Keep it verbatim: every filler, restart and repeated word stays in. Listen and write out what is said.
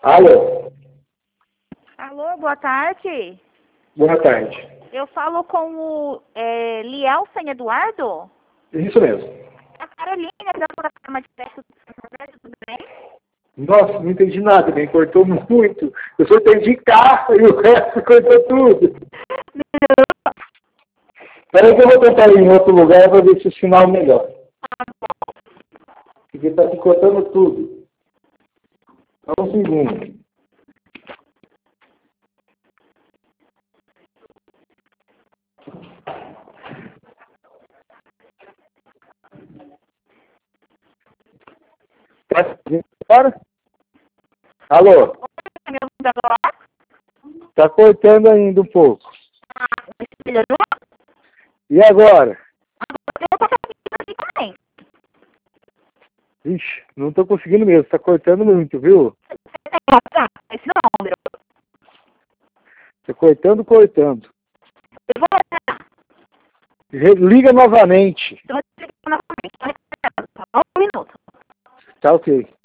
Alô? Alô, boa tarde. Boa tarde. Eu falo com o é, Lielsen Eduardo? Isso mesmo. A Carolina da plataforma de teste do Santander, tudo bem? Nossa, não entendi nada, bem, cortou muito. Eu só entendi carro e o resto cortou tudo. Espera aí que eu vou tentar ir em outro lugar para ver se o sinal melhor. Porque está picotando tudo. Só um segundo. Tá agora? Alô? Tá me ouvindo agora? Tá cortando ainda um pouco. Ah, melhorou? E agora? Eu tô conseguindo aqui também. Ixi, não tô conseguindo mesmo, tá cortando muito, viu? Você tem WhatsApp? Esse número. Tá cortando, cortando. Eu vou olhar. Liga novamente. Eu vou te ligar novamente. Só um minuto. Tá ok.